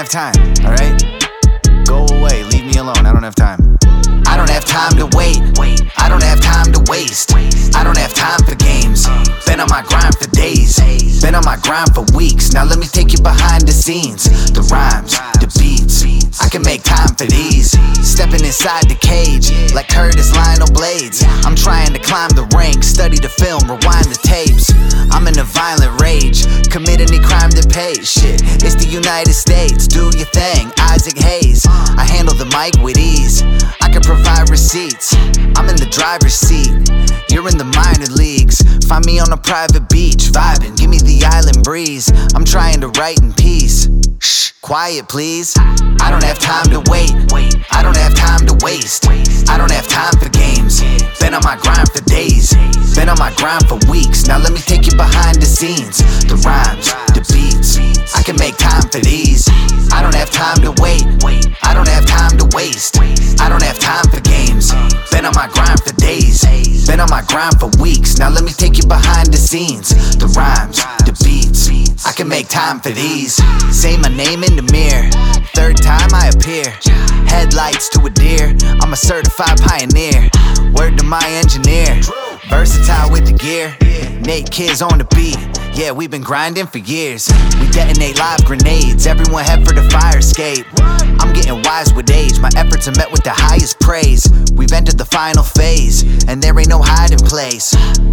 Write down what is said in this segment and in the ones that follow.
have time, alright? Go away, leave me alone, I don't have time. I don't have time to wait, I don't have time to waste. I don't have time for games, been on my grind for days, been on my grind for weeks. Now let me take you behind the scenes, the rhymes, the beats, I can make time for these. Stepping inside the cage, like Curtis Lionel Blades. I'm trying to climb the ranks, study the film, rewind the tapes. I'm in a violent rage, commit any crime that pays. Shit, it's the United States, do your thing, Isaac Hayes. I handle the mic with ease, I can provide receipts. I'm in the driver's seat, you're in the minor leagues. Find me on a private beach, vibing, give me the island breeze. I'm trying to write in peace. Shh, quiet please. I don't have time to wait, I don't have time to waste. I don't have time for games, been on my grind for days, been on my grind for weeks. Now let me take you behind the scenes, the rhymes, the beats, I can make time for these. I don't have time to wait, I don't have time to waste. I don't have time for games, been on my grind for days, been on my grind for weeks. Now let me take you behind the scenes, the rhymes, the beats, I can make time for these. Say my name in the mirror, third time I appear. Headlights to a deer, I'm a certified pioneer. Word to my engineer, versatile with the gear. Nate Kids on the beat, yeah, we've been grinding for years. We detonate live grenades, everyone head for the fire escape. I'm getting wise with age, my efforts are met with the highest praise. We've entered the final phase, and there ain't no hiding place.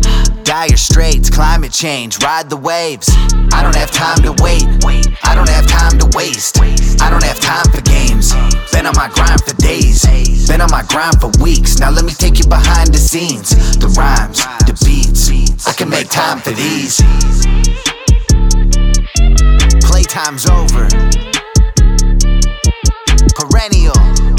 Dire straits, climate change, ride the waves. I don't have time to wait, I don't have time to waste. I don't have time for games, been on my grind for days, been on my grind for weeks. Now let me take you behind the scenes, the rhymes, the beats, I can make time for these. Playtime's over, perennial.